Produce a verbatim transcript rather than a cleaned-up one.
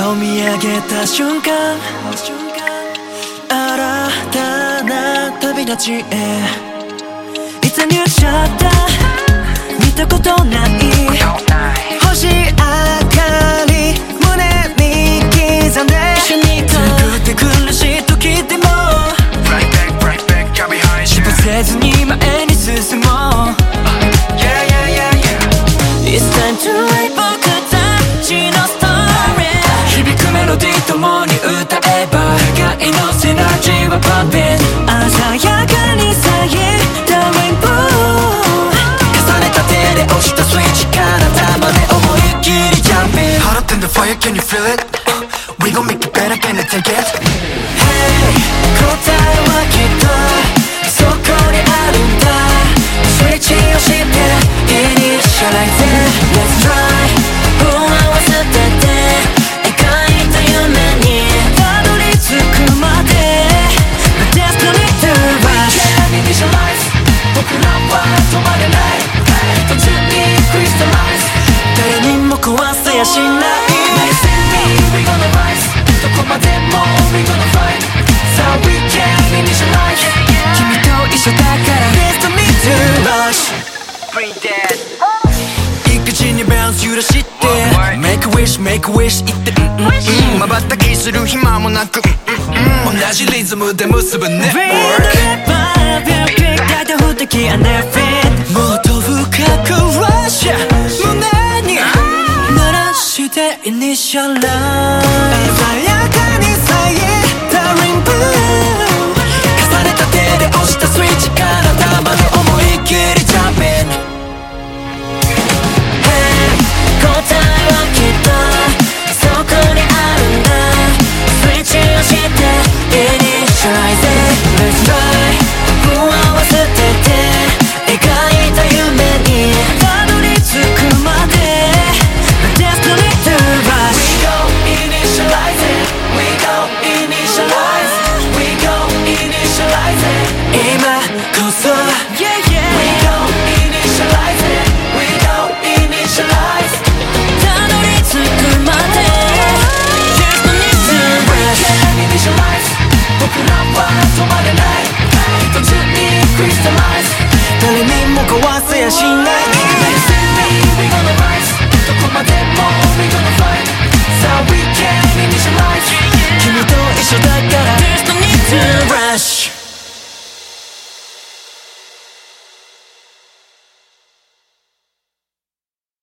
空を見上げた瞬間新たな旅立ちへ It's a new chapter 見たことない星明かり胸に刻んで一緒にくって苦しい時でも Right back, right back, got behind you 失敗せずに前に進もう Yeah, yeah, yeah, yeah It's time to write 僕たちのストーリー響くメロディーともに歌えば互いのシナジーはポッピン鮮やかに咲いたレインボー重ねた手で押したスイッチから玉で思いっきりジャンピン Hot up in the fire, can you feel it? We gon' make it better, can you take it? Hey 答えはきっとそこにあるんだスイッチをしてイニシャライズ Let's try 不安は捨てて描いた夢にたどり着くまで The destiny to rush We can initialize 僕らは止まれない途中にクリスタライズ誰にも壊せやしない May see me, we gonna rise どこまでも we gonna fight So we can initialize 君と一緒だから Destiny to rush Bring that 育児にバランス揺らして Make a wish, make a wish 言ってうんまばたきする暇もなく同じリズムで結ぶ Network Read the rapper, pick out the hood, the key and everything もっと深く rush 胸に鳴らして Initialize